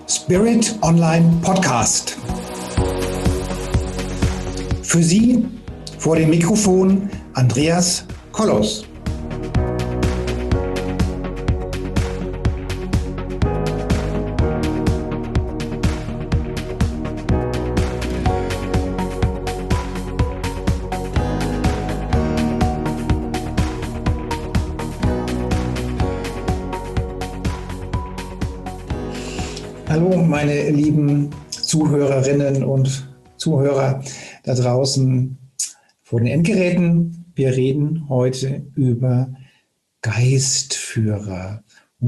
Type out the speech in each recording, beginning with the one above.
Spirit Online Podcast. Für Sie vor dem Mikrofon Andreas Kollos. Hallo meine lieben Zuhörerinnen und Zuhörer da draußen vor den Endgeräten. Wir reden heute über Geistführer.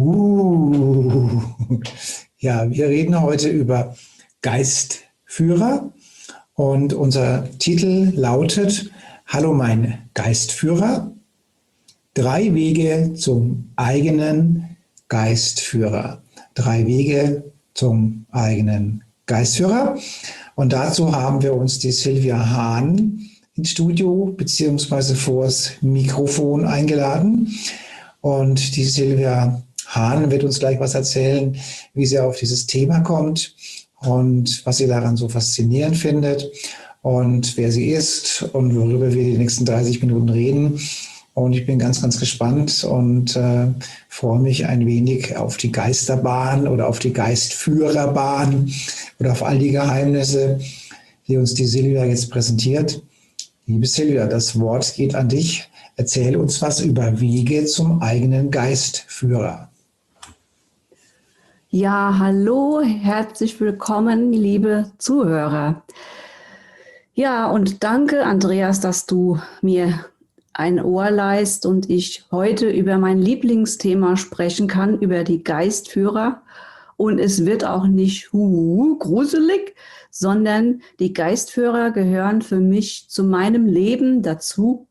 Ja, wir reden heute über Geistführer und unser Titel lautet: Hallo mein Geistführer. 3 Wege zum eigenen Geistführer. 3 Wege zum eigenen Geistführer. Und dazu haben wir uns die Silvia Hahn ins Studio bzw. vors Mikrofon eingeladen. Und die Silvia Hahn wird uns gleich was erzählen, wie sie auf dieses Thema kommt und was sie daran so faszinierend findet und wer sie ist und worüber wir die nächsten 30 Minuten reden. Und ich bin ganz, ganz gespannt und freue mich ein wenig auf die Geisterbahn oder auf die Geistführerbahn oder auf all die Geheimnisse, die uns die Silvia jetzt präsentiert. Liebe Silvia, das Wort geht an dich. Erzähl uns was über Wege zum eigenen Geistführer. Ja, hallo, herzlich willkommen, liebe Zuhörer. Ja, und danke, Andreas, dass du mir ein Ohr leist und ich heute über mein Lieblingsthema sprechen kann, über die Geistführer. Und es wird auch nicht gruselig, sondern die Geistführer gehören für mich zu meinem Leben dazu,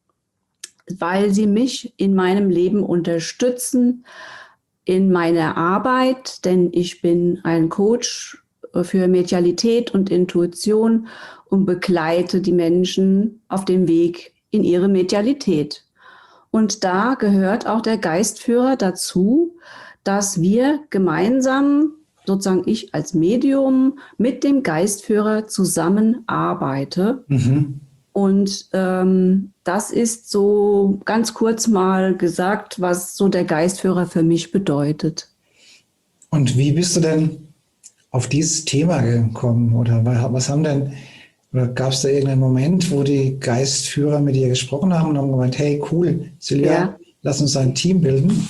weil sie mich in meinem Leben unterstützen, in meiner Arbeit, denn ich bin ein Coach für Medialität und Intuition und begleite die Menschen auf dem Weg in ihre Medialität. Und da gehört auch der Geistführer dazu, dass wir gemeinsam, sozusagen ich als Medium, mit dem Geistführer zusammenarbeite. Und das ist so ganz kurz mal gesagt, was so der Geistführer für mich bedeutet. Und wie bist du denn auf dieses Thema gekommen? Oder was haben denn, oder gab es da irgendeinen Moment, wo die Geistführer mit dir gesprochen haben und haben gemeint, hey, cool, Silvia, ja, lass uns ein Team bilden?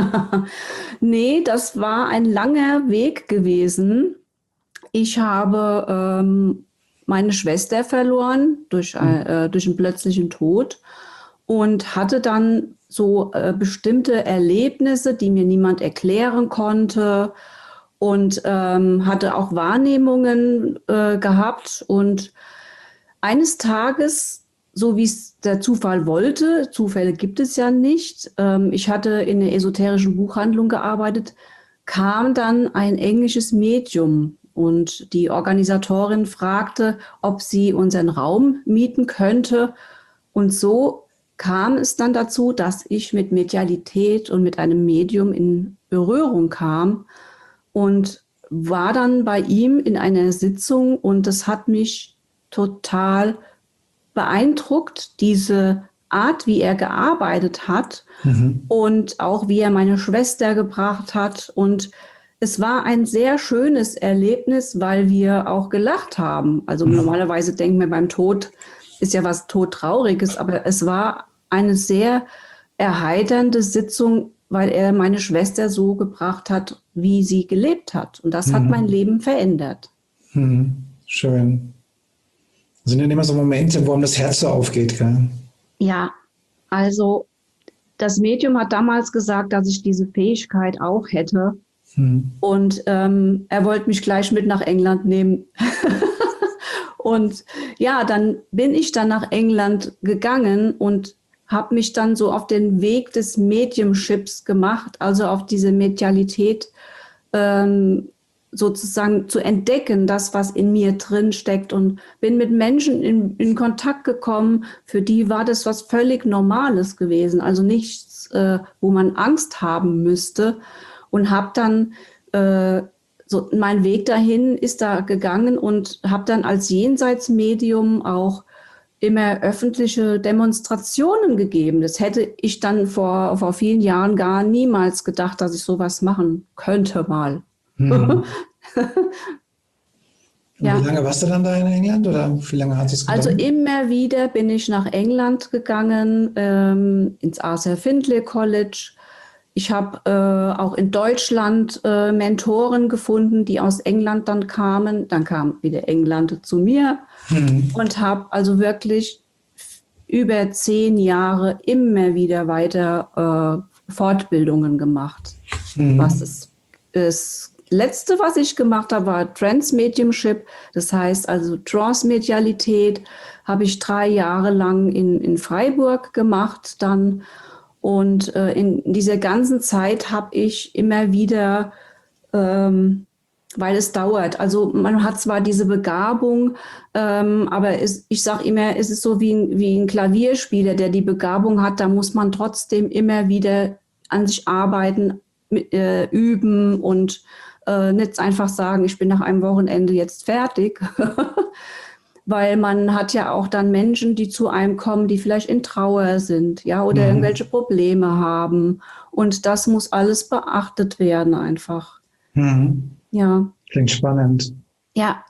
Nee, das war ein langer Weg gewesen. Ich habe meine Schwester verloren durch einen plötzlichen Tod und hatte dann so bestimmte Erlebnisse, die mir niemand erklären konnte, und hatte auch Wahrnehmungen gehabt. Und eines Tages, so wie es der Zufall wollte, Zufälle gibt es ja nicht, ich hatte in einer esoterischen Buchhandlung gearbeitet, kam dann ein englisches Medium. Und die Organisatorin fragte, ob sie unseren Raum mieten könnte. Und so kam es dann dazu, dass ich mit Medialität und mit einem Medium in Berührung kam und war dann bei ihm in einer Sitzung. Und das hat mich total beeindruckt, diese Art, wie er gearbeitet hat und auch wie er meine Schwester gebracht hat. Und es war ein sehr schönes Erlebnis, weil wir auch gelacht haben. Also normalerweise denken wir beim Tod ist ja was Todtrauriges, aber es war eine sehr erheiternde Sitzung, weil er meine Schwester so gebracht hat, wie sie gelebt hat. Und das hat mein Leben verändert. Schön. Das sind dann immer so Momente, wo einem das Herz so aufgeht, gell? Ja, also das Medium hat damals gesagt, dass ich diese Fähigkeit auch hätte. Und er wollte mich gleich mit nach England nehmen. Und ja, dann bin ich dann nach England gegangen und habe mich dann so auf den Weg des Mediumships gemacht, also auf diese Medialität sozusagen zu entdecken, das, was in mir drin steckt, und bin mit Menschen in Kontakt gekommen, für die war das was völlig Normales gewesen, also nichts, wo man Angst haben müsste, und habe dann so mein Weg dahin ist da gegangen und habe dann als Jenseitsmedium auch immer öffentliche Demonstrationen gegeben. Das hätte ich dann vor vielen Jahren gar niemals gedacht, dass ich sowas machen könnte mal. Mhm. Und wie Ja, lange warst du dann da in England oder wie lange hat es also gedauert? immer wieder bin ich nach England gegangen, ins Arthur Findlay College. Ich habe auch in Deutschland Mentoren gefunden, die aus England dann kamen. Dann kam wieder England zu mir Mhm. und habe also wirklich über 10 Jahre immer wieder weiter Fortbildungen gemacht. Was Mhm. das Letzte, was ich gemacht habe, war Transmediumship. Das heißt also Transmedialität habe ich 3 Jahre lang in Freiburg gemacht dann. Und in dieser ganzen Zeit habe ich immer wieder, weil es dauert. Also man hat zwar diese Begabung, aber ich sage immer, es ist so wie ein Klavierspieler, der die Begabung hat, da muss man trotzdem immer wieder an sich arbeiten, üben und nicht einfach sagen, ich bin nach einem Wochenende jetzt fertig. Weil man hat ja auch dann Menschen, die zu einem kommen, die vielleicht in Trauer sind, ja, oder Mhm. irgendwelche Probleme haben. Und das muss alles beachtet werden einfach. Mhm. Ja, Klingt spannend. ja,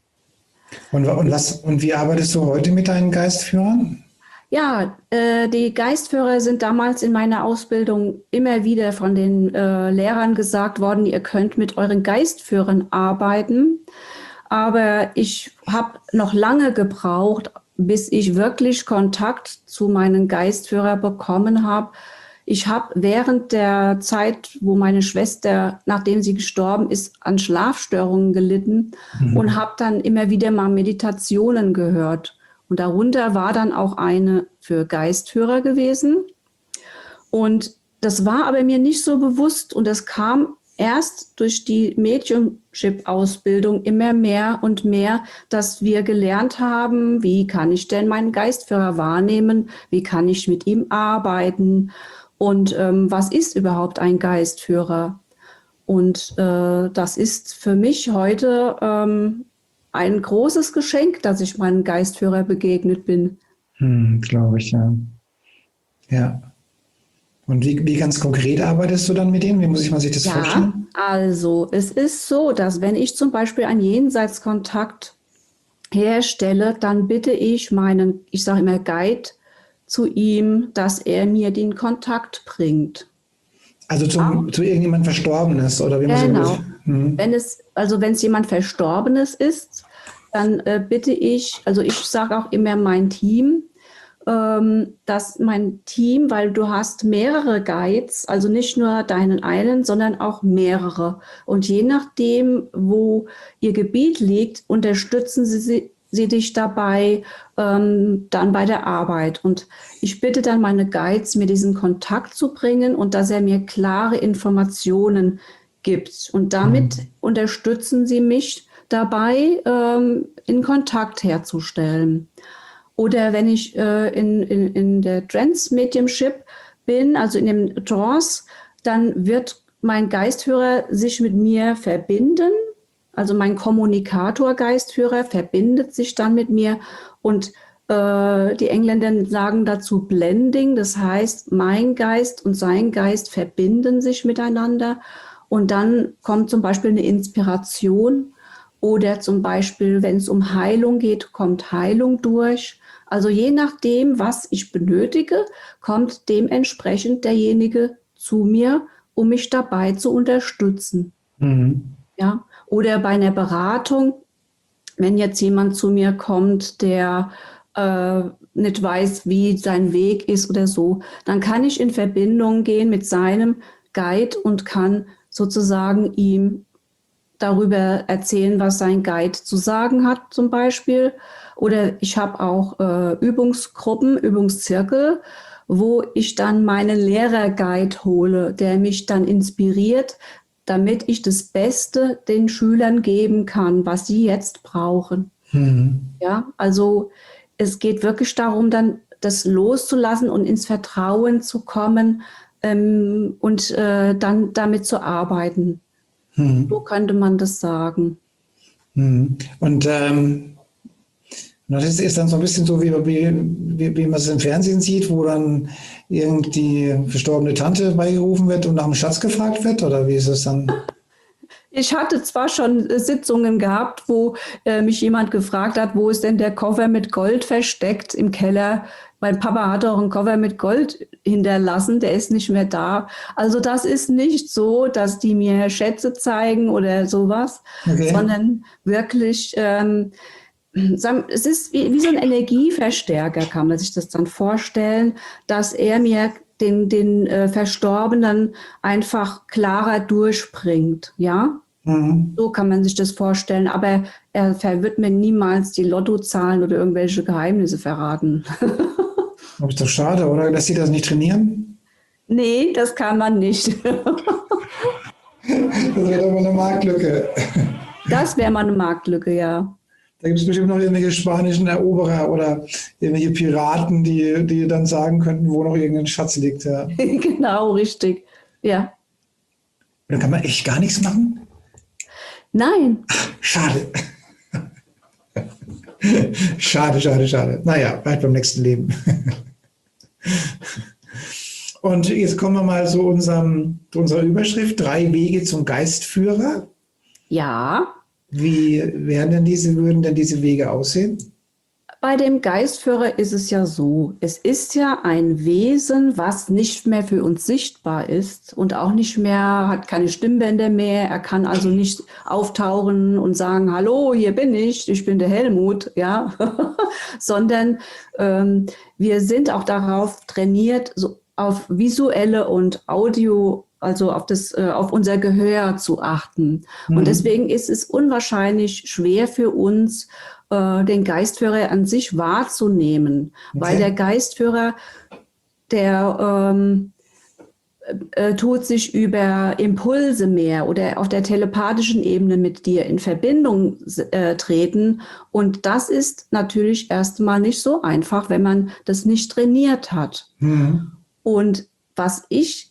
Und wie arbeitest du heute mit deinen Geistführern? ja. Die Geistführer sind damals in meiner Ausbildung immer wieder von den Lehrern gesagt worden, ihr könnt mit euren Geistführern arbeiten. Aber ich habe noch lange gebraucht, bis ich wirklich Kontakt zu meinen Geistführer bekommen habe. Ich habe während der Zeit, wo meine Schwester, nachdem sie gestorben ist, an Schlafstörungen gelitten und Mhm. habe dann immer wieder mal Meditationen gehört. Und darunter war dann auch eine für Geistführer gewesen. Und das war aber mir nicht so bewusst und das kam erst durch die Mediumship-Ausbildung immer mehr und mehr, dass wir gelernt haben, wie kann ich denn meinen Geistführer wahrnehmen, wie kann ich mit ihm arbeiten und was ist überhaupt ein Geistführer? Und das ist für mich heute ein großes Geschenk, dass ich meinem Geistführer begegnet bin. Glaube ich, ja. Ja. Und wie ganz konkret arbeitest du dann mit denen? Wie muss ich man sich das Ja, vorstellen? also es ist so, dass wenn ich zum Beispiel einen Jenseitskontakt herstelle, dann bitte ich meinen, ich sage immer Guide zu ihm, dass er mir den Kontakt bringt. Also Ja, zu irgendjemand Verstorbenes oder wie muss ich mir das? genau. Mhm. Wenn es jemand Verstorbenes ist, dann bitte ich, also ich sage auch immer mein Team, dass mein Team, weil du hast mehrere Guides, also nicht nur deinen einen, sondern auch mehrere. Und je nachdem, wo ihr Gebiet liegt, unterstützen sie dich dabei dann bei der Arbeit. Und ich bitte dann meine Guides, mir diesen Kontakt zu bringen und dass er mir klare Informationen gibt. Und damit Mhm. unterstützen sie mich dabei, in Kontakt herzustellen. Oder wenn ich in der Trance-Mediumship bin, also in dem Trance, dann wird mein Geistführer sich mit mir verbinden. Also mein Kommunikator-Geistführer verbindet sich dann mit mir und die Engländer sagen dazu Blending. Das heißt, mein Geist und sein Geist verbinden sich miteinander und dann kommt zum Beispiel eine Inspiration oder zum Beispiel, wenn es um Heilung geht, kommt Heilung durch. Also je nachdem, was ich benötige, kommt dementsprechend derjenige zu mir, um mich dabei zu unterstützen. Mhm. Ja? Oder bei einer Beratung, wenn jetzt jemand zu mir kommt, der nicht weiß, wie sein Weg ist oder so, dann kann ich in Verbindung gehen mit seinem Guide und kann sozusagen ihm darüber erzählen, was sein Guide zu sagen hat, zum Beispiel. Oder ich habe auch Übungsgruppen, Übungszirkel, wo ich dann meinen Lehrerguide hole, der mich dann inspiriert, damit ich das Beste den Schülern geben kann, was sie jetzt brauchen. Mhm. Ja, also es geht wirklich darum, dann das loszulassen und ins Vertrauen zu kommen und dann damit zu arbeiten. So könnte man das sagen. Und das ist dann so ein bisschen so, wie man es im Fernsehen sieht, wo dann irgendwie verstorbene Tante beigerufen wird und nach dem Schatz gefragt wird, oder wie ist es dann? Ich hatte zwar schon Sitzungen gehabt, wo mich jemand gefragt hat, wo ist denn der Koffer mit Gold versteckt im Keller? Mein Papa hat auch einen Koffer mit Gold hinterlassen, der ist nicht mehr da. Also das ist nicht so, dass die mir Schätze zeigen oder sowas, Okay. sondern wirklich, es ist wie so ein Energieverstärker, kann man sich das dann vorstellen, dass er mir den Verstorbenen einfach klarer durchbringt, ja? Mhm. So kann man sich das vorstellen, aber er wird mir niemals die Lottozahlen oder irgendwelche Geheimnisse verraten. Aber ist doch schade, oder? Lässt sie das nicht trainieren? Nee, das kann man nicht. Das wäre doch mal eine Marktlücke. Das wäre mal eine Marktlücke, ja. Da gibt es bestimmt noch irgendwelche spanischen Eroberer oder irgendwelche Piraten, die dann sagen könnten, wo noch irgendein Schatz liegt. Ja. Genau, richtig. Ja. Und dann kann man echt gar nichts machen? Nein, Schade. Schade, schade, schade. Naja, vielleicht beim nächsten Leben. Und jetzt kommen wir mal zu zu unserer Überschrift: 3 Wege zum Geistführer. ja. Würden denn diese Wege aussehen? Bei dem Geistführer ist es ja so, es ist ja ein Wesen, was nicht mehr für uns sichtbar ist und auch nicht mehr, hat keine Stimmbänder mehr. Er kann also nicht auftauchen und sagen, hallo, hier bin ich bin der Helmut, ja, sondern wir sind auch darauf trainiert, so auf visuelle und Audio, also auf unser Gehör zu achten. Und deswegen ist es unwahrscheinlich schwer für uns, den Geistführer an sich wahrzunehmen, weil der Geistführer, der tut sich über Impulse mehr oder auf der telepathischen Ebene mit dir in Verbindung treten. Und das ist natürlich erstmal nicht so einfach, wenn man das nicht trainiert hat. Und was ich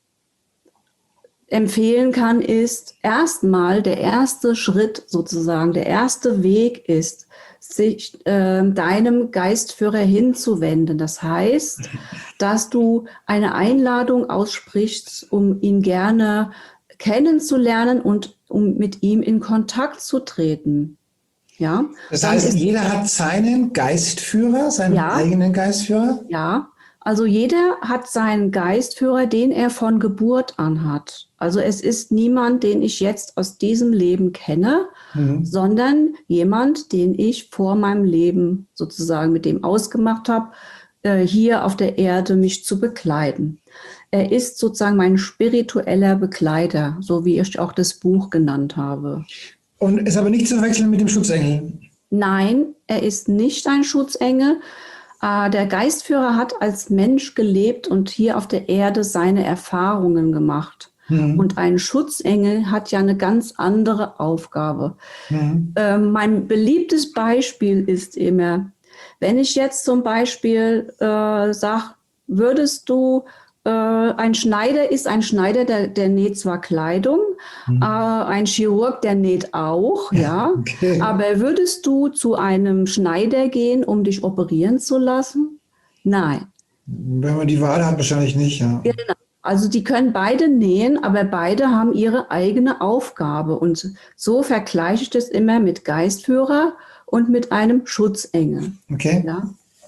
empfehlen kann, ist erstmal der erste Schritt sozusagen, der erste Weg ist, sich deinem Geistführer hinzuwenden. Das heißt, dass du eine Einladung aussprichst, um ihn gerne kennenzulernen und um mit ihm in Kontakt zu treten. Ja, das heißt, jeder hat seinen Geistführer, seinen eigenen Geistführer? Ja, also jeder hat seinen Geistführer, den er von Geburt an hat. Also es ist niemand, den ich jetzt aus diesem Leben kenne, sondern jemand, den ich vor meinem Leben sozusagen mit dem ausgemacht habe, hier auf der Erde mich zu begleiten. Er ist sozusagen mein spiritueller Begleiter, so wie ich auch das Buch genannt habe. Und ist aber nicht zu verwechseln mit dem Schutzengel? Nein, er ist nicht ein Schutzengel. Der Geistführer hat als Mensch gelebt und hier auf der Erde seine Erfahrungen gemacht. Und ein Schutzengel hat ja eine ganz andere Aufgabe. Mein beliebtes Beispiel ist immer, wenn ich jetzt zum Beispiel sage, würdest du, ein Schneider ist ein Schneider, der näht zwar Kleidung, ein Chirurg, der näht auch, ja. Okay. Aber würdest du zu einem Schneider gehen, um dich operieren zu lassen? Nein. Wenn man die Wahl hat, wahrscheinlich nicht, ja. Genau. Also die können beide nähen, aber beide haben ihre eigene Aufgabe. Und so vergleiche ich das immer mit Geistführer und mit einem Schutzengel. Okay. Ja.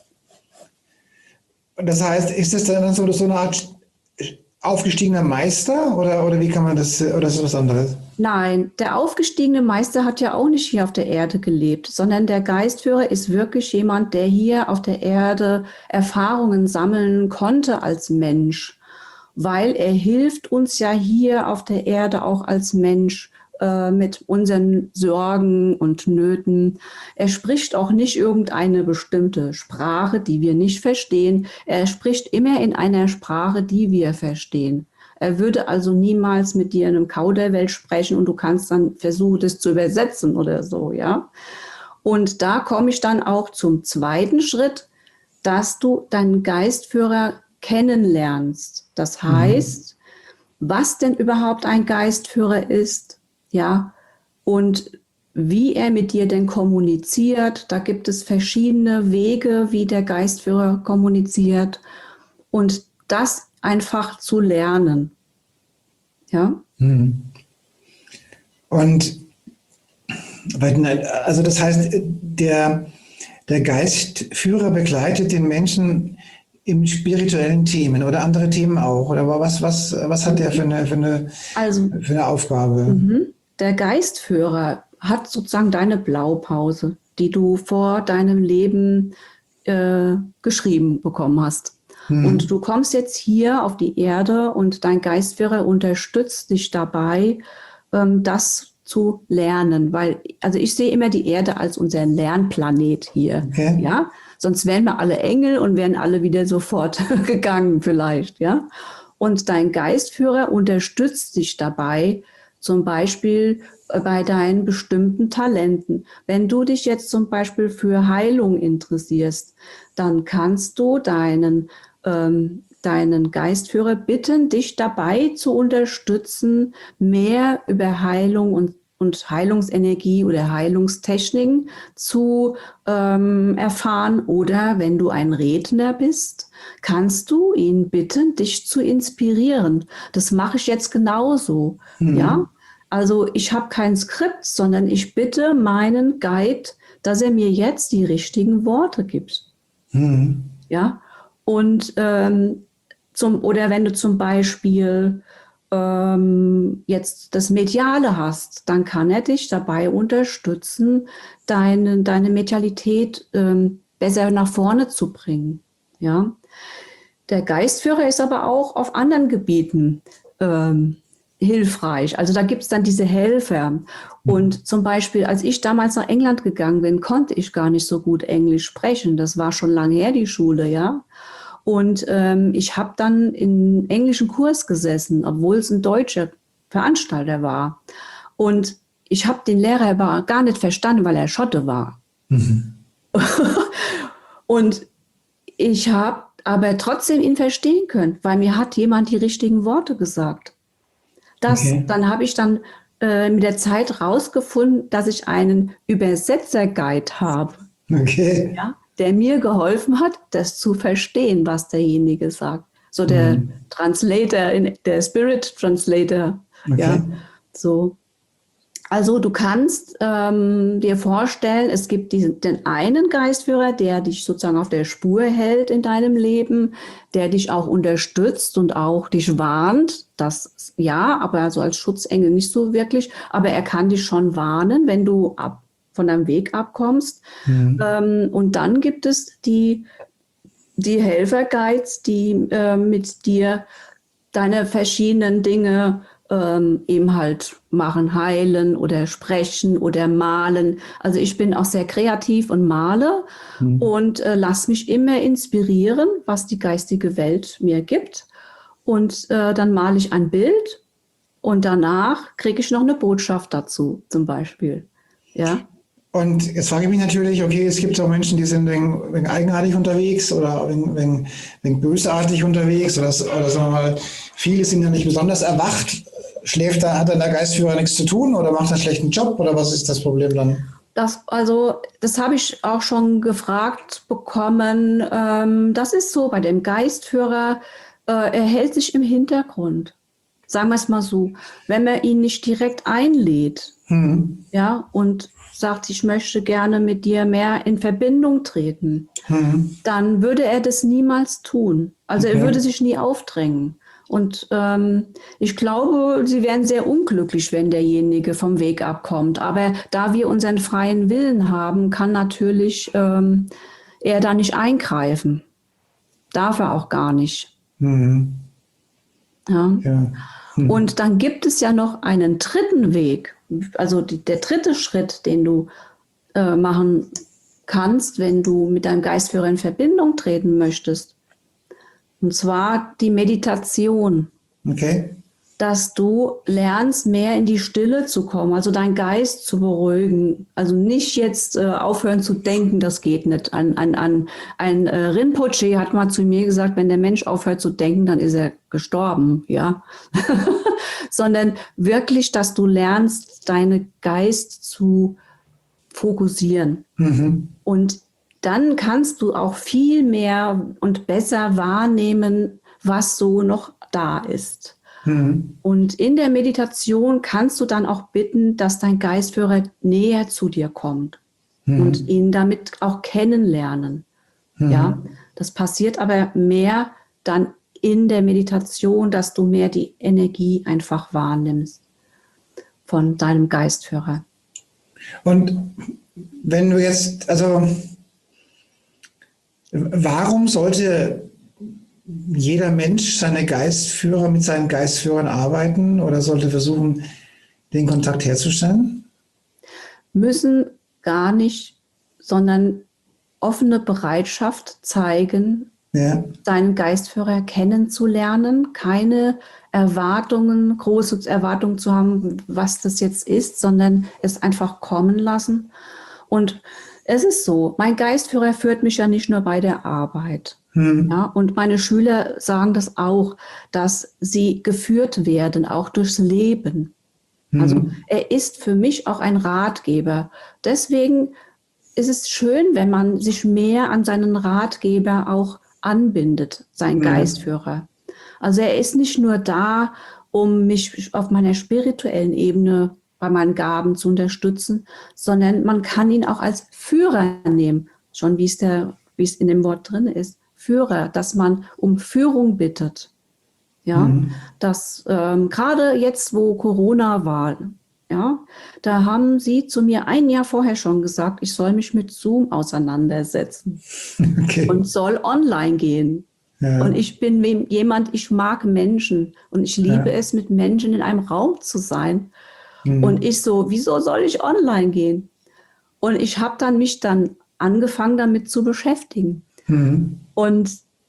Das heißt, ist das dann so eine Art aufgestiegener Meister oder wie kann man das, oder ist das was anderes? Nein, der aufgestiegene Meister hat ja auch nicht hier auf der Erde gelebt, sondern der Geistführer ist wirklich jemand, der hier auf der Erde Erfahrungen sammeln konnte als Mensch, weil er hilft uns ja hier auf der Erde auch als Mensch mit unseren Sorgen und Nöten. Er spricht auch nicht irgendeine bestimmte Sprache, die wir nicht verstehen. Er spricht immer in einer Sprache, die wir verstehen. Er würde also niemals mit dir in einem Kauderwelsch sprechen und du kannst dann versuchen, das zu übersetzen oder so, ja. Und da komme ich dann auch zum zweiten Schritt, dass du deinen Geistführer kennenlernst. Das heißt, was denn überhaupt ein Geistführer ist, ja, und wie er mit dir denn kommuniziert. Da gibt es verschiedene Wege, wie der Geistführer kommuniziert und das einfach zu lernen. Ja. Und also das heißt, der Geistführer begleitet den Menschen im spirituellen Themen oder andere Themen auch? Oder was hat der für eine Aufgabe? Der Geistführer hat sozusagen deine Blaupause, die du vor deinem Leben geschrieben bekommen hast. Und du kommst jetzt hier auf die Erde und dein Geistführer unterstützt dich dabei, das zu lernen. Also ich sehe immer die Erde als unser Lernplanet hier. Okay. Ja? Sonst wären wir alle Engel und wären alle wieder sofort gegangen vielleicht. Ja? Und dein Geistführer unterstützt dich dabei, zum Beispiel bei deinen bestimmten Talenten. Wenn du dich jetzt zum Beispiel für Heilung interessierst, dann kannst du deinen Geistführer bitten, dich dabei zu unterstützen, mehr über Heilung und Heilungsenergie oder Heilungstechniken zu erfahren. Oder wenn du ein Redner bist, kannst du ihn bitten, dich zu inspirieren. Das mache ich jetzt genauso. Ja? Also ich habe kein Skript, sondern ich bitte meinen Guide, dass er mir jetzt die richtigen Worte gibt. Ja? Und oder wenn du zum Beispiel jetzt das Mediale hast, dann kann er dich dabei unterstützen, deine Medialität besser nach vorne zu bringen. Ja? Der Geistführer ist aber auch auf anderen Gebieten hilfreich. Also da gibt es dann diese Helfer. Und zum Beispiel, als ich damals nach England gegangen bin, konnte ich gar nicht so gut Englisch sprechen. Das war schon lange her, die Schule, ja. Und ich habe dann in englischen Kurs gesessen, obwohl es ein deutscher Veranstalter war. Und ich habe den Lehrer aber gar nicht verstanden, weil er Schotte war. Und ich habe aber trotzdem ihn verstehen können, weil mir hat jemand die richtigen Worte gesagt. Dann habe ich dann mit der Zeit rausgefunden, dass ich einen Übersetzer-Guide habe, ja, der mir geholfen hat, das zu verstehen, was derjenige sagt. So der Translator, der Spirit Translator. Ja, so. Also du kannst dir vorstellen, es gibt den einen Geistführer, der dich sozusagen auf der Spur hält in deinem Leben, der dich auch unterstützt und auch dich warnt. Das ja, aber so als Schutzengel nicht so wirklich. Aber er kann dich schon warnen, wenn du von deinem Weg abkommst. Und dann gibt es die Helferguides, die mit dir deine verschiedenen Dinge eben halt machen, heilen oder sprechen oder malen. Also ich bin auch sehr kreativ und male und lasse mich immer inspirieren, was die geistige Welt mir gibt. Und dann male ich ein Bild und danach kriege ich noch eine Botschaft dazu, zum Beispiel. Ja. Und jetzt frage ich mich natürlich, okay, es gibt auch Menschen, die sind wegen eigenartig unterwegs oder wegen bösartig unterwegs oder sagen wir mal, viele sind ja nicht besonders erwacht. Hat dann der Geistführer nichts zu tun oder macht einen schlechten Job oder was ist das Problem dann? Das habe ich auch schon gefragt bekommen. Das ist so bei dem Geistführer, er hält sich im Hintergrund. Sagen wir es mal so, wenn man ihn nicht direkt einlädt, ja, und sagt, ich möchte gerne mit dir mehr in Verbindung treten, dann würde er das niemals tun. Also er würde sich nie aufdrängen. Und ich glaube, sie wären sehr unglücklich, wenn derjenige vom Weg abkommt. Aber da wir unseren freien Willen haben, kann natürlich er da nicht eingreifen. Darf er auch gar nicht. Ja. Und dann gibt es ja noch einen dritten Weg. Also der dritte Schritt, den du machen kannst, wenn du mit deinem Geistführer in Verbindung treten möchtest. Und zwar die Meditation. Okay. dass du lernst, mehr in die Stille zu kommen, also deinen Geist zu beruhigen. Also nicht jetzt aufhören zu denken, das geht nicht. Ein Rinpoche hat mal zu mir gesagt, wenn der Mensch aufhört zu denken, dann ist er gestorben, ja. Sondern wirklich, dass du lernst, deinen Geist zu fokussieren. Und dann kannst du auch viel mehr und besser wahrnehmen, was so noch da ist. Und in der Meditation kannst du dann auch bitten, dass dein Geistführer näher zu dir kommt und ihn damit auch kennenlernen. Ja, das passiert aber mehr dann in der Meditation, dass du mehr die Energie einfach wahrnimmst von deinem Geistführer. Und wenn du jetzt, also warum sollte jeder Mensch mit seinen Geistführern arbeiten oder sollte versuchen, den Kontakt herzustellen? Müssen gar nicht, sondern offene Bereitschaft zeigen, deinen Geistführer kennenzulernen, keine Erwartungen, große Erwartungen zu haben, was das jetzt ist, sondern es einfach kommen lassen. Und es ist so, mein Geistführer führt mich ja nicht nur bei der Arbeit. Ja, und meine Schüler sagen das auch, dass sie geführt werden, auch durchs Leben. Also er ist für mich auch ein Ratgeber. Deswegen ist es schön, wenn man sich mehr an seinen Ratgeber auch anbindet, seinen Geistführer. Also er ist nicht nur da, um mich auf meiner spirituellen Ebene bei meinen Gaben zu unterstützen, sondern man kann ihn auch als Führer nehmen, schon wie es in dem Wort drin ist. Führer, dass man um Führung bittet. Ja, dass gerade jetzt, wo Corona war, ja, da haben sie zu mir ein Jahr vorher schon gesagt, ich soll mich mit Zoom auseinandersetzen und soll online gehen. Ja. Und ich bin ich mag Menschen und ich liebe es, mit Menschen in einem Raum zu sein. Und ich so, wieso soll ich online gehen? Und ich habe mich dann angefangen, damit zu beschäftigen. Und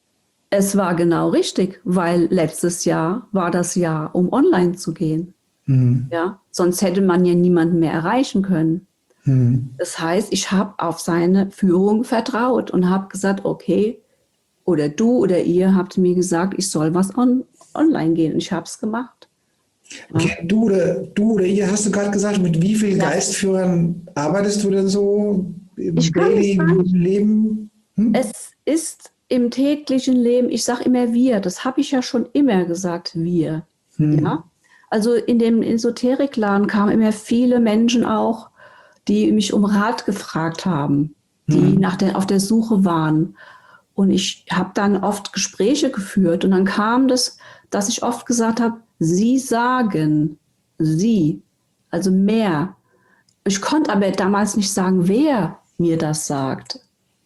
es war genau richtig, weil letztes Jahr war das Jahr, um online zu gehen. Ja, sonst hätte man ja niemanden mehr erreichen können. Das heißt, ich habe auf seine Führung vertraut und habe gesagt, okay, oder du oder ihr habt mir gesagt, ich soll was online gehen. Und ich habe es gemacht. Okay, du oder ihr, hast du gerade gesagt, mit wie vielen Geistführern arbeitest du denn so im täglichen Leben? Es ist im täglichen Leben, ich sage immer wir, das habe ich ja schon immer gesagt, wir. Ja? Also in dem Esoterikladen kamen immer viele Menschen auch, die mich um Rat gefragt haben, die auf der Suche waren. Und ich habe dann oft Gespräche geführt und dann kam das, dass ich oft gesagt habe, Sie sagen, Sie, also mehr. Ich konnte aber damals nicht sagen, wer mir das sagt.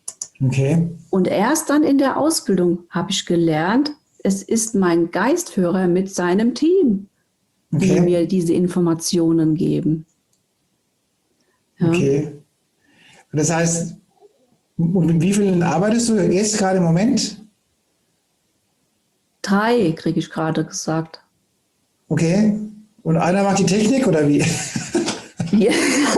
Okay. Und erst dann in der Ausbildung habe ich gelernt, es ist mein Geistführer mit seinem Team, die mir diese Informationen geben. Ja. Okay. Das heißt, und mit wie vielen arbeitest du jetzt gerade im Moment? 3, kriege ich gerade gesagt. Okay. Und einer macht die Technik oder wie? Ja,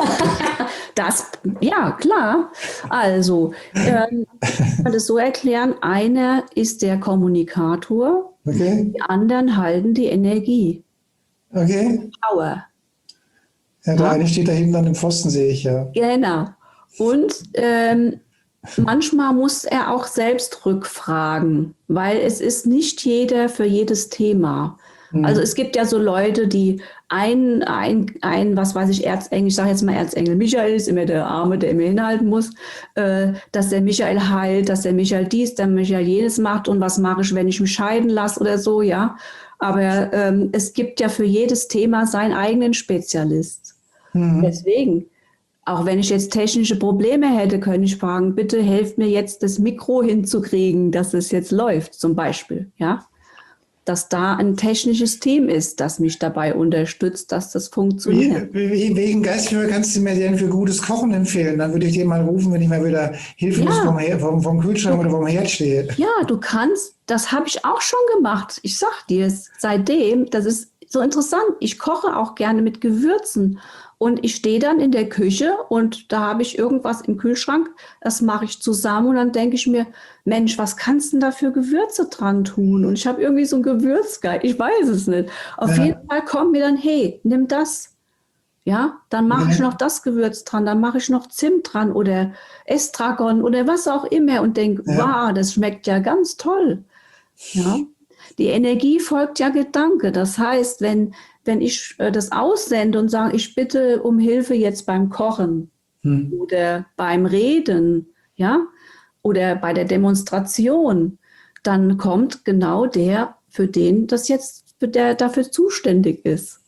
ja, klar. Also, ich kann das so erklären, einer ist der Kommunikator, die anderen halten die Energie. Okay. Power. Ja, der eine steht da hinten an dem Pfosten, sehe ich ja. Genau. Und manchmal muss er auch selbst rückfragen, weil es ist nicht jeder für jedes Thema. Also es gibt ja so Leute, die was weiß ich, Erzengel, ich sage jetzt mal Erzengel Michael ist immer der Arme, der immer hinhalten muss, dass der Michael heilt, dass der Michael dies, der Michael jenes macht und was mache ich, wenn ich mich scheiden lasse oder so, ja. Aber es gibt ja für jedes Thema seinen eigenen Spezialist. Deswegen, auch wenn ich jetzt technische Probleme hätte, könnte ich fragen, bitte helft mir jetzt das Mikro hinzukriegen, dass es jetzt läuft, zum Beispiel, ja. Dass da ein technisches Team ist, das mich dabei unterstützt, dass das funktioniert. Wegen Geistführer kannst du mir denn für gutes Kochen empfehlen? Dann würde ich dir mal rufen, wenn ich mal wieder hilflos vom Kühlschrank oder vom Herd stehe. Ja, du kannst, das habe ich auch schon gemacht. Ich sag dir, seitdem, so interessant. Ich koche auch gerne mit Gewürzen. Und ich stehe dann in der Küche und da habe ich irgendwas im Kühlschrank, das mache ich zusammen und dann denke ich mir, Mensch, was kannst du denn da für Gewürze dran tun? Und ich habe irgendwie so ein Gewürzguide, ich weiß es nicht. Auf jeden Fall kommt mir dann, hey, nimm das. Ja, dann mache ich noch das Gewürz dran, dann mache ich noch Zimt dran oder Estragon oder was auch immer und denke, wow, das schmeckt ja ganz toll. Ja, die Energie folgt ja Gedanke. Das heißt, wenn ich das aussende und sage, ich bitte um Hilfe jetzt beim Kochen oder beim Reden, ja, oder bei der Demonstration, dann kommt genau der, für den das jetzt, der dafür zuständig ist.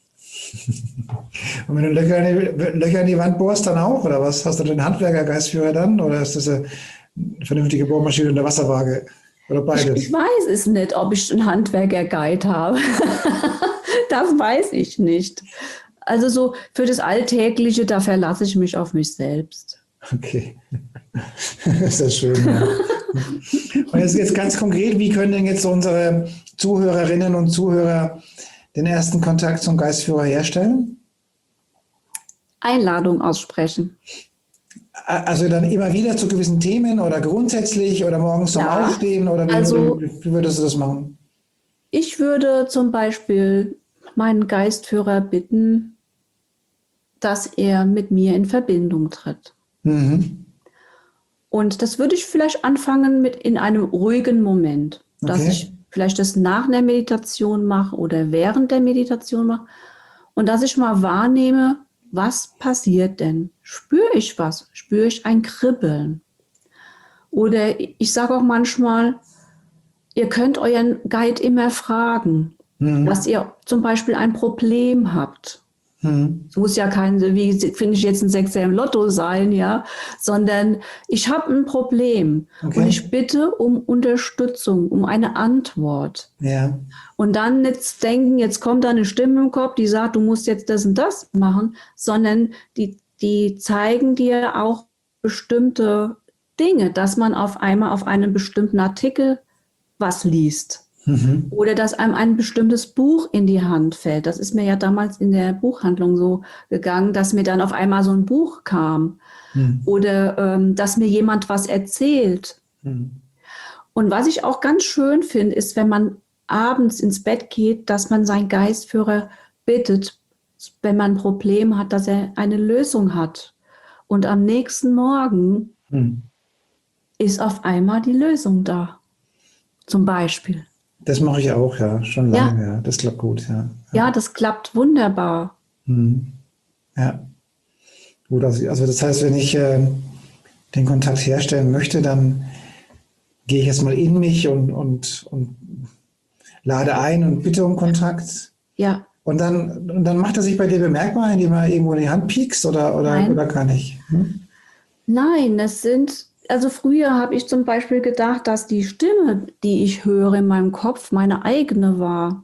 Und wenn du Löcher in die Wand bohrst, dann auch? Oder was? Hast du den Handwerker-Geistführer dann? Oder ist das eine vernünftige Bohrmaschine und eine Wasserwaage? Oder beides? Ich weiß es nicht, ob ich einen Handwerker-Guide habe. Das weiß ich nicht. Also so für das Alltägliche, da verlasse ich mich auf mich selbst. Okay. Das ist schön, ja. Und jetzt ganz konkret, wie können denn jetzt unsere Zuhörerinnen und Zuhörer den ersten Kontakt zum Geistführer herstellen? Einladung aussprechen. Also dann immer wieder zu gewissen Themen oder grundsätzlich oder morgens zum Aufstehen oder wie würdest du das machen? Ich würde zum Beispiel meinen Geistführer bitten, dass er mit mir in Verbindung tritt. Mhm. Und das würde ich vielleicht anfangen mit in einem ruhigen Moment, dass ich vielleicht das nach der Meditation mache oder während der Meditation mache und dass ich mal wahrnehme, was passiert denn? Spüre ich was? Spüre ich ein Kribbeln? Oder ich sage auch manchmal, ihr könnt euren Guide immer fragen, dass ihr zum Beispiel ein Problem habt. Es muss ja kein, wie finde ich jetzt ein Sechser im Lotto sein, ja, sondern ich habe ein Problem und ich bitte um Unterstützung, um eine Antwort. Ja. Und dann nicht denken, jetzt kommt da eine Stimme im Kopf, die sagt, du musst jetzt das und das machen, sondern die zeigen dir auch bestimmte Dinge, dass man auf einmal auf einen bestimmten Artikel was liest. Oder dass einem ein bestimmtes Buch in die Hand fällt. Das ist mir ja damals in der Buchhandlung so gegangen, dass mir dann auf einmal so ein Buch kam. Oder dass mir jemand was erzählt. Und was ich auch ganz schön finde, ist, wenn man abends ins Bett geht, dass man seinen Geistführer bittet, wenn man ein Problem hat, dass er eine Lösung hat. Und am nächsten Morgen ist auf einmal die Lösung da. Zum Beispiel. Das mache ich auch, ja, schon lange, ja. Das klappt gut, ja. Ja, das klappt wunderbar. Ja. Gut, also das heißt, wenn ich den Kontakt herstellen möchte, dann gehe ich erstmal in mich und lade ein und bitte um Kontakt. Ja. Und dann macht er sich bei dir bemerkbar, indem er irgendwo in die Hand piekst oder kann ich? Nein, also früher habe ich zum Beispiel gedacht, dass die Stimme, die ich höre in meinem Kopf, meine eigene war.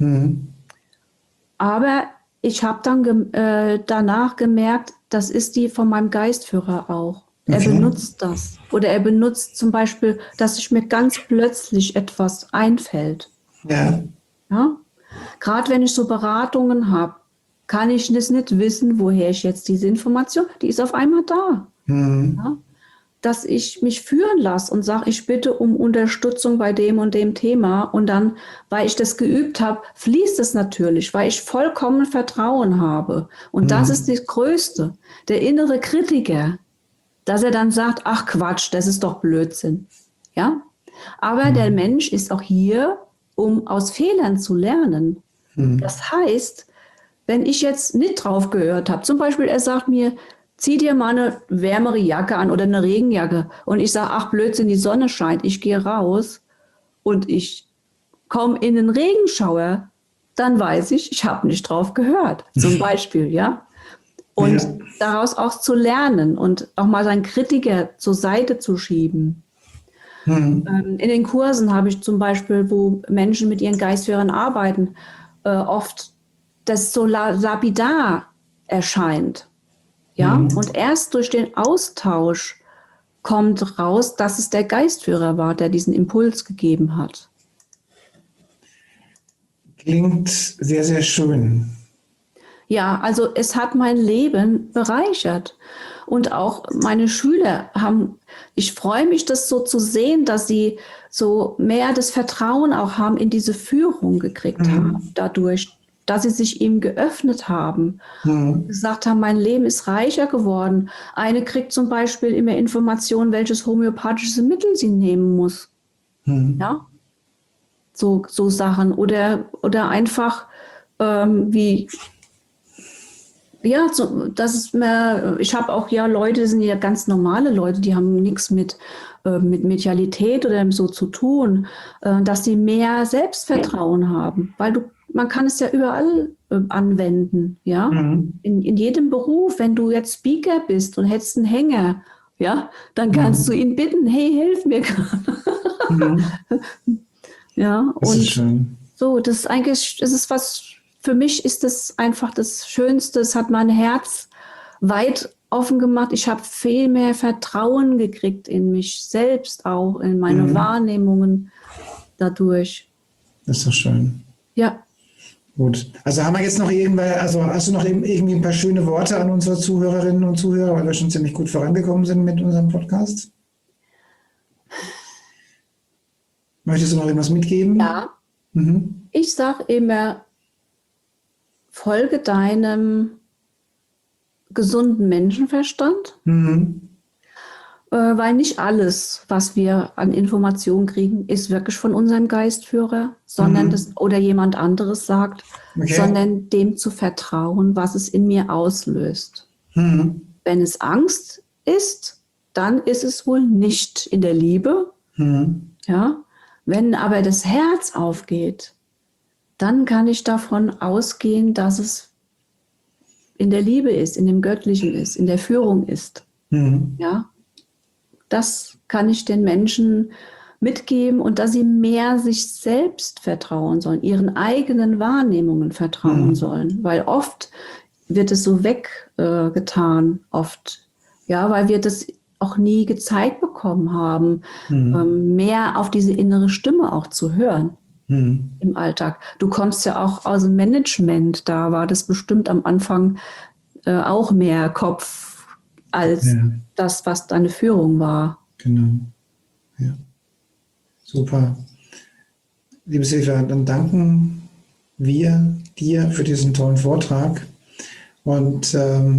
Aber ich habe dann danach gemerkt, das ist die von meinem Geistführer auch. Er benutzt das. Oder er benutzt zum Beispiel, dass sich mir ganz plötzlich etwas einfällt. Ja. Gerade wenn ich so Beratungen habe, kann ich das nicht wissen, woher ich jetzt diese Information, die ist auf einmal da. Ja? Dass ich mich führen lasse und sage, ich bitte um Unterstützung bei dem und dem Thema. Und dann, weil ich das geübt habe, fließt es natürlich, weil ich vollkommen Vertrauen habe. Und das ist das Größte. Der innere Kritiker, dass er dann sagt, ach Quatsch, das ist doch Blödsinn. Ja? Aber der Mensch ist auch hier, um aus Fehlern zu lernen. Das heißt, wenn ich jetzt nicht drauf gehört habe, zum Beispiel er sagt mir, zieh dir mal eine wärmere Jacke an oder eine Regenjacke. Und ich sage, ach Blödsinn, die Sonne scheint. Ich gehe raus und ich komme in den Regenschauer. Dann weiß ich habe nicht drauf gehört. Zum Beispiel, ja. Und daraus auch zu lernen und auch mal seinen Kritiker zur Seite zu schieben. In den Kursen habe ich zum Beispiel, wo Menschen mit ihren Geistführern arbeiten, oft das so lapidar erscheint. Ja, und erst durch den Austausch kommt raus, dass es der Geistführer war, der diesen Impuls gegeben hat. Klingt sehr, sehr schön. Ja, also es hat mein Leben bereichert. Und auch meine Schüler ich freue mich, das so zu sehen, dass sie so mehr das Vertrauen auch haben in diese Führung gekriegt haben, dadurch, dass sie sich ihm geöffnet haben und gesagt haben, mein Leben ist reicher geworden. Eine kriegt zum Beispiel immer Informationen, welches homöopathische Mittel sie nehmen muss. Ja, so Sachen. Oder einfach wie ja, ich habe auch Leute, das sind ja ganz normale Leute, die haben nichts mit Medialität oder so zu tun, dass sie mehr Selbstvertrauen haben, weil man kann es ja überall anwenden, ja. In jedem Beruf, wenn du jetzt Speaker bist und hättest einen Hänger, ja, dann kannst du ihn bitten, hey, hilf mir gerade. Ja, Das ist und schön. so, das ist was, für mich ist das einfach das Schönste. Es hat mein Herz weit offen gemacht. Ich habe viel mehr Vertrauen gekriegt in mich selbst auch, in meine Wahrnehmungen dadurch. Das ist doch schön. Ja. Gut. Also haben wir jetzt noch hast du noch irgendwie ein paar schöne Worte an unsere Zuhörerinnen und Zuhörer, weil wir schon ziemlich gut vorangekommen sind mit unserem Podcast? Möchtest du noch irgendwas mitgeben? Ja. Ich sage immer, folge deinem gesunden Menschenverstand, weil nicht alles, was wir an Informationen kriegen, ist wirklich von unserem Geistführer, sondern oder jemand anderes sagt, sondern dem zu vertrauen, was es in mir auslöst. Wenn es Angst ist, dann ist es wohl nicht in der Liebe. Ja? Wenn aber das Herz aufgeht, dann kann ich davon ausgehen, dass es in der Liebe ist, in dem Göttlichen ist, in der Führung ist. Ja, das kann ich den Menschen mitgeben und dass sie mehr sich selbst vertrauen sollen, ihren eigenen Wahrnehmungen vertrauen sollen, weil oft wird es so weggetan, weil wir das auch nie gezeigt bekommen haben, mehr auf diese innere Stimme auch zu hören. Im Alltag. Du kommst ja auch aus dem Management, da war das bestimmt am Anfang auch mehr Kopf als das, was deine Führung war. Genau. Ja. Super. Liebe Silvia, dann danken wir dir für diesen tollen Vortrag und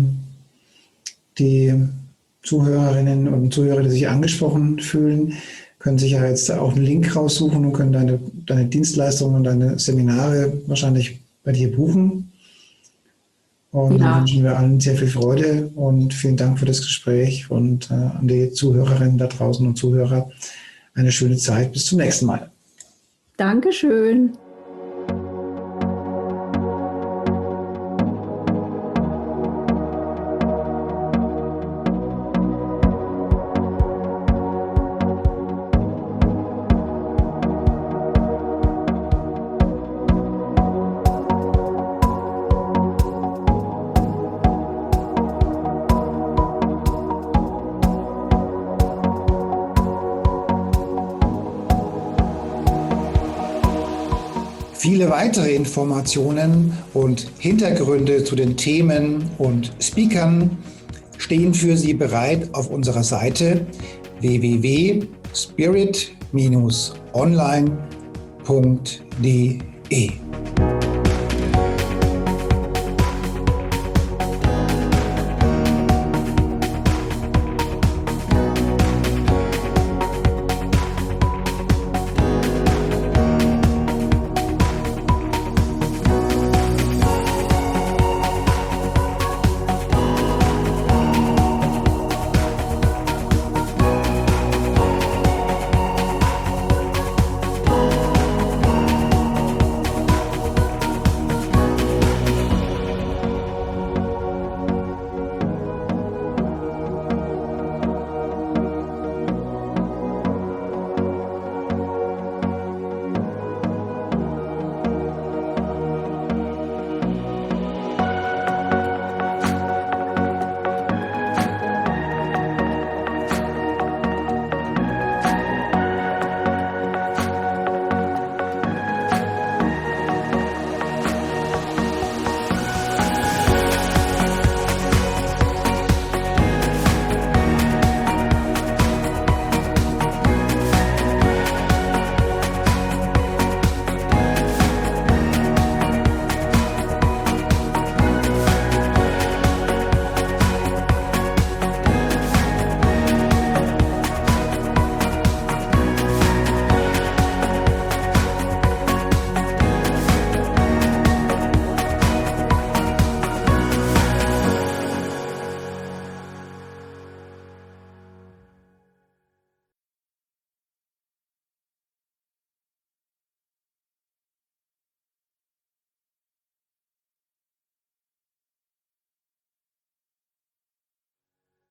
die Zuhörerinnen und Zuhörer, die sich angesprochen fühlen, können sich ja jetzt auch einen Link raussuchen und können deine Dienstleistungen und deine Seminare wahrscheinlich bei dir buchen. Und dann wünschen wir allen sehr viel Freude und vielen Dank für das Gespräch und an die Zuhörerinnen da draußen und Zuhörer eine schöne Zeit. Bis zum nächsten Mal. Dankeschön. Viele weitere Informationen und Hintergründe zu den Themen und Speakern stehen für Sie bereit auf unserer Seite www.spirit-online.de.